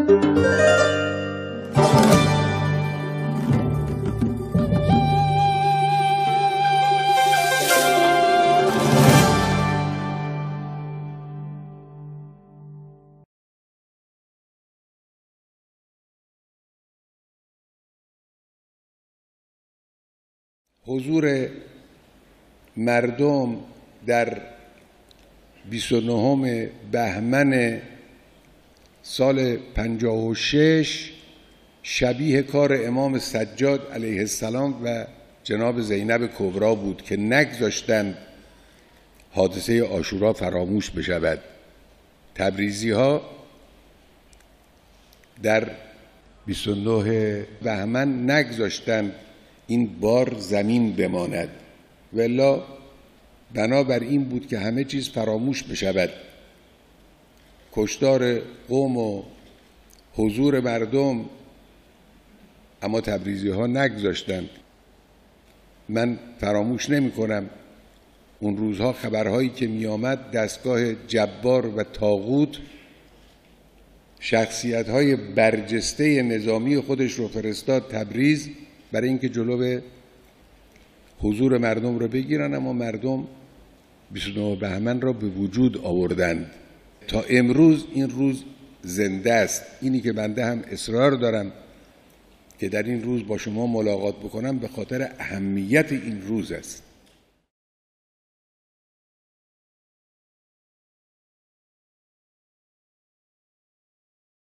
حضور مردم در 29 بهمن سال 56 شبیه کار امام سجاد علیه السلام و جناب زینب کبری بود که نگذاشتند حادثه عاشورا فراموش بشود. تبریزی ها در 29 بهمن نگذاشتند این بار زمین بماند، والا بنابر این بود که همه چیز فراموش بشود. کشتار قوم و حضور مردم، اما تبریزی ها نگذاشتند. من فراموش نمی کنم اون روزها خبرهایی که می آمد، دستگاه جبار و طاغوت شخصیت های برجسته نظامی خودش رو فرستاد تبریز برای اینکه جلو حضور مردم رو بگیرن، اما مردم 29 بهمن را به وجود آوردند. تا امروز این روز زنده است. اینی که بنده هم اصرار دارم که در این روز با شما ملاقات بکنم به خاطر اهمیت این روز است.